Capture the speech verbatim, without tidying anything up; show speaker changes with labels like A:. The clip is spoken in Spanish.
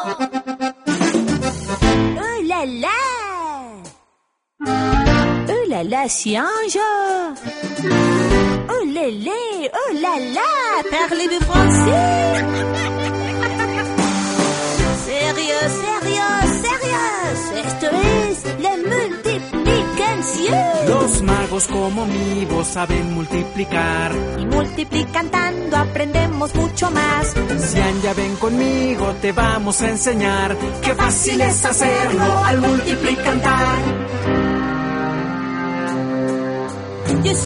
A: Oh là là! Oh là là, si ange! Oh lélé! Oh là là! Parlez-vous français? Sérieux, sérieux, sérieux! Esto es la multiplicación.
B: Los magos como mi voz saben multiplicar.
A: Y multiplicando aprendemos mucho más.
B: Cian, ya ven conmigo, te vamos a enseñar. Qué fácil es hacerlo al multiplicar.